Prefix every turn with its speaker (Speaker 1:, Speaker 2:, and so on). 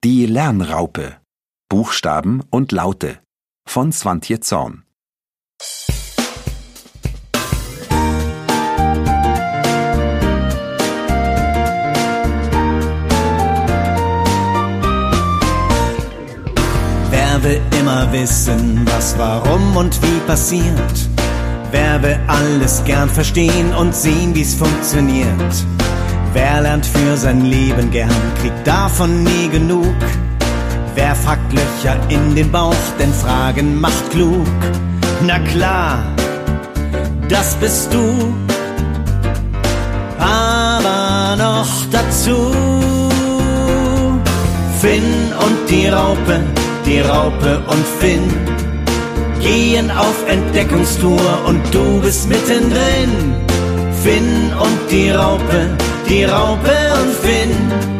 Speaker 1: Die Lernraupe. Buchstaben und Laute von Svantje Zorn.
Speaker 2: Wer will immer wissen, was, warum und wie passiert? Wer will alles gern verstehen und sehen, wie's funktioniert? Wer lernt für sein Leben gern, kriegt davon nie genug. Wer fragt Löcher in den Bauch, denn Fragen macht klug. Na klar, das bist du, aber noch dazu Finn und die Raupe und Finn gehen auf Entdeckungstour und du bist mittendrin. Finn und die Raupe und Finn